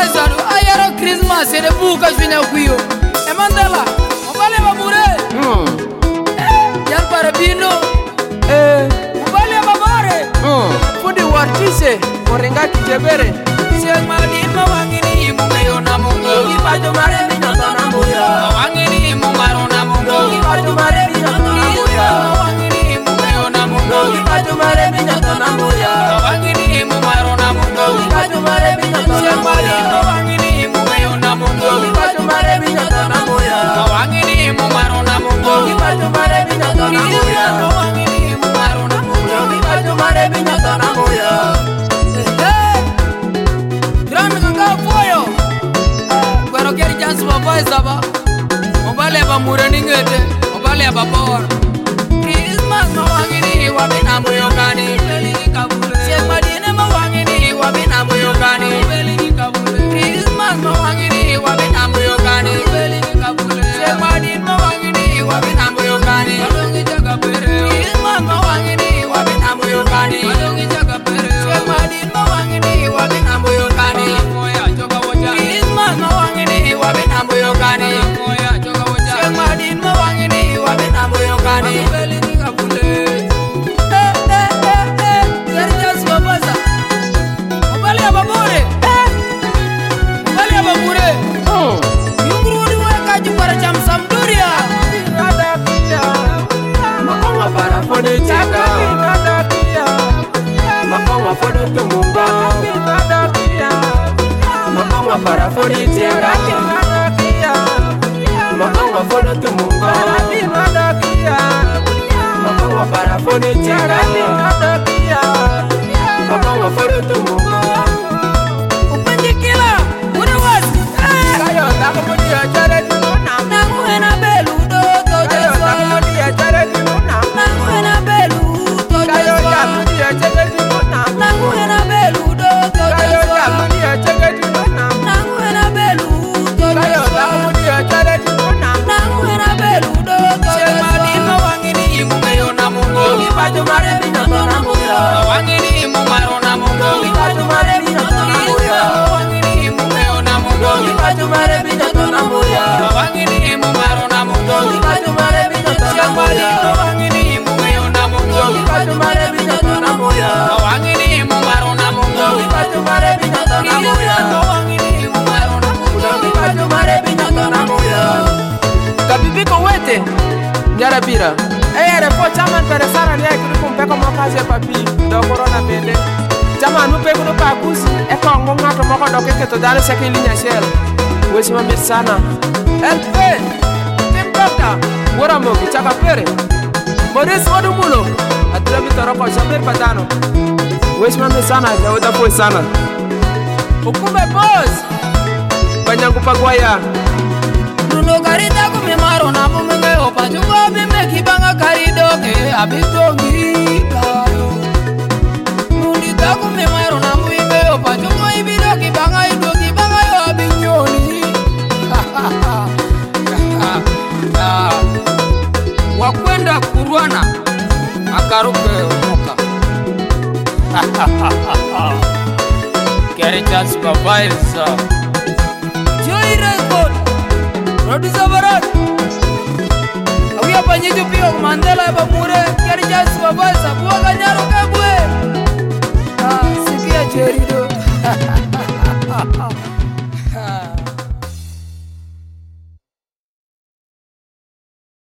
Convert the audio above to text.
supervisor ayaro Christmas ede buka jwinya kuyo e Mandela obale babure yar para bino obale babore fundi wartise moringa kitebere siang madi mawangini mungayo na mungo ipajo mare minyoto na mbuya mawangini mungaro na mungo ipajo mare minyoto na mbuya mawangini mungayo na mungo ipajo mare minyoto na mbuya mawangini mungaro na mungo ipajo mare minyoto na siang madi mbuya mawangini mungayo na mungo ipajo mare minyoto na mbuya mawangini mungaro na mungo ipajo mare minyoto na mbuya mawangini mungaro na mungo ipajo mare minyoto na mbuya Grami kanga foyo Kwero keri jansu supervisor ba Obale ba mureni ngete Obale ba bor Christmas mawangini wabina muyokani Siek madine mawangini wabina muyokani Christmas mawangini wabina muyokani Siek madine mawangini wabina muyokani Christmas mawangini wabina muyokani Siek madine mawangini wabina muyokani Christmas mawangini wabina muyokani Siek madine mawangini wabina muyokani para fonitinga Makonga fodo tumunga Makonga para fonitinga Makonga fodo tumunga Upanjikila Urawasi Kayo tako mudia jare tununa Nanguena belu do Kayo tako mudia jare tununa Nanguena belu do Kayo tako mudia jare tununa Nanguena belu do Kayo tako mudia jare tununa Nanguena belu do Kayo tako mudia jare tununa Nanguena belu do Semadi mawangini mungayo na mungo Ipajo mare minyoto na mbuya Mawangini mungaro na mungo Ipajo mare minyoto na mbuya Mawangini mungayo na mungo Ipajo mare minyoto na mbuya Mawangini mungaro na mungo Ipajo mare minyoto na Semadi mbuya mawangini mungayo na mungo Ipajo mare minyoto na mbuya Mawangini mungaro na mungo Ipajo mare minyoto na mbuya Mawangini mungaro na mungo Ipajo mare minyoto na mbuya Kabibiko wete Njara bira Ere po chaman pere sara liya kiri kumpeko mokaze papi Do corona bende Chaman upe kudu pakusi Eko ngunga to moko doke keto dalo seki linya shell Wesi mamir sana LP Team Doctor Wura mogi chaka pere Maurice Odumulo Adrabi toroko Shamir Patano Wesi mamir sana Yawuda po sana Ukume boss Banyangu pagwaya Nuno karita kumimaro na mumenge Opachungo bime kibanga karidoke Abitongi kayo Nundita kumimaro na mumenge Opachungo ibido kibanga ido kibanga yo abinyoni Wakwenda kurwana Akarupe moka Keri chance supervisor Joy record Producer Barat Awia panyijo pio Mandela babure Keri chance supervisor Buwa kanyaro kebwe Sikia cherido